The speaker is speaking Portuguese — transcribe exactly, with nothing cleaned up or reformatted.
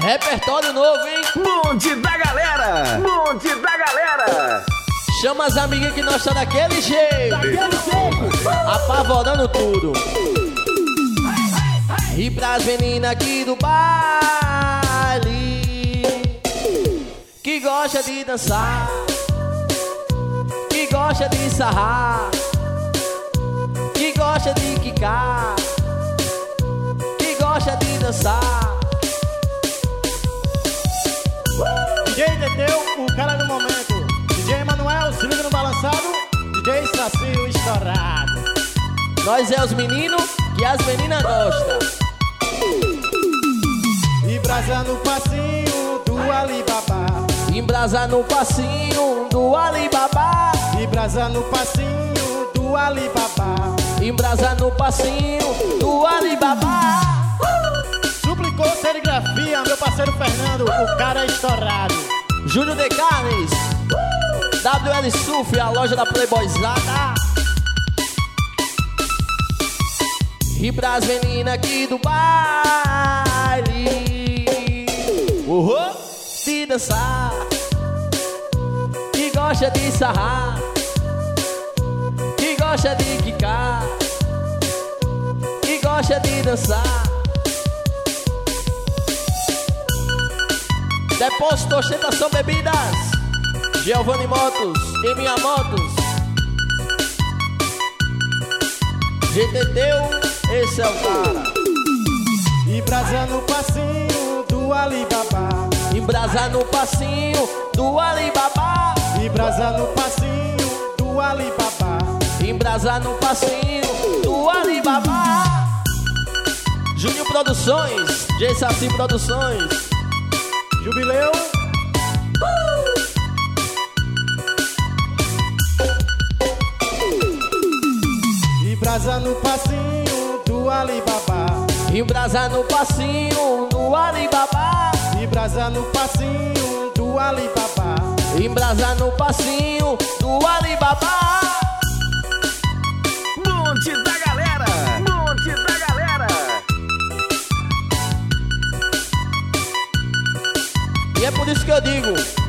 Repertório novo, hein? Bonde da galera! Bonde da galera! Chama as amigas que nós tá daquele jeito, Daquele jeito. apavorando tudo. E pras meninas aqui do baile que gosta de dançar, que gosta de sarrar, que gosta de quicar, que gosta de dançar. D J Teteu, o cara do momento. D J Emanuel, se liga no balançado. D J Saci, o estourado. Nós é os meninos que as meninas gostam. E brasa no passinho do Alibaba. Embrasa no passinho do Alibaba. E brasa no passinho do Alibaba. Embrasa no passinho do Alibaba. Suplicou serigrafia, meu parceiro Fernando, o cara é estourado. Júnior de Carnes, W L Surf, a loja da Playboyzada. E pras meninas aqui do baile, uhum, de dançar, que gosta de sarrar, que gosta de quicar, que gosta de dançar. Depósito Ostentação Bebidas, Giovanni Motos, em minha motos. G T Teu, esse é o cara. E brasa no passinho do Alibaba. Embrasa no passinho do Alibaba. E brasa no passinho do Alibaba. Embrasa no passinho do Alibaba. Júnior Produções, J Saci Produções. Jubileu. E brasa no passinho do Alibaba. Embrasa no passinho do Alibaba. E brasa no passinho do Alibaba. Embrasa no passinho do Alibaba. Bonde da galera! Bonde da galera! E é por isso que eu digo,